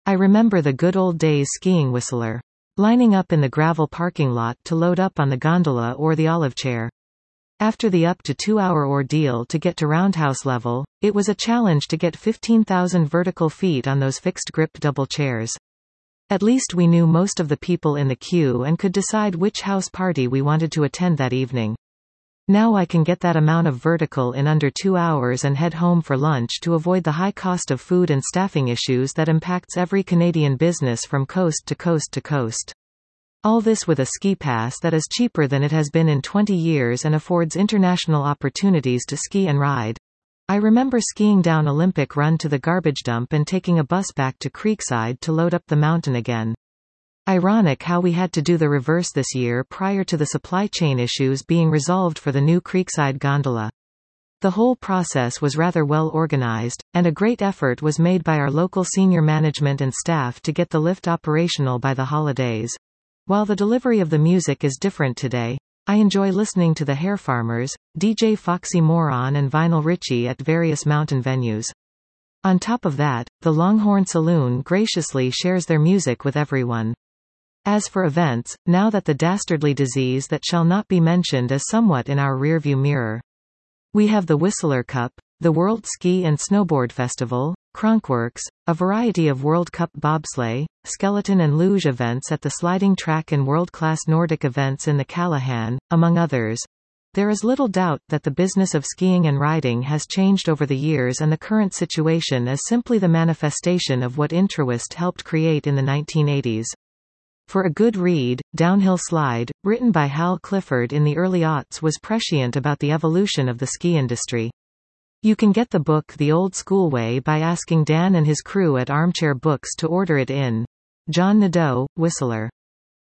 I remember the good old days skiing Whistler. Lining up in the gravel parking lot to load up on the gondola or the olive chair. After the up to 2-hour ordeal to get to roundhouse level, it was a challenge to get 15,000 vertical feet on those fixed grip double chairs. At least we knew most of the people in the queue and could decide which house party we wanted to attend that evening. Now I can get that amount of vertical in under 2 hours and head home for lunch to avoid the high cost of food and staffing issues that impacts every Canadian business from coast to coast to coast. All this with a ski pass that is cheaper than it has been in 20 years and affords international opportunities to ski and ride. I remember skiing down Olympic Run to the garbage dump and taking a bus back to Creekside to load up the mountain again. Ironic how we had to do the reverse this year prior to the supply chain issues being resolved for the new Creekside gondola. The whole process was rather well organized, and a great effort was made by our local senior management and staff to get the lift operational by the holidays. While the delivery of the music is different today, I enjoy listening to the Hair Farmers, DJ Foxy Moron and Vinyl Richie at various mountain venues. On top of that, the Longhorn Saloon graciously shares their music with everyone. As for events, now that the dastardly disease that shall not be mentioned is somewhat in our rearview mirror. We have the Whistler Cup, the World Ski and Snowboard Festival, Cronkworks, a variety of World Cup bobsleigh, skeleton and luge events at the sliding track and world-class Nordic events in the Callahan, among others. There is little doubt that the business of skiing and riding has changed over the years, and the current situation is simply the manifestation of what Intrawist helped create in the 1980s. For a good read, Downhill Slide, written by Hal Clifford in the early aughts, was prescient about the evolution of the ski industry. You can get the book the old school way by asking Dan and his crew at Armchair Books to order it in. John Nadeau, Whistler.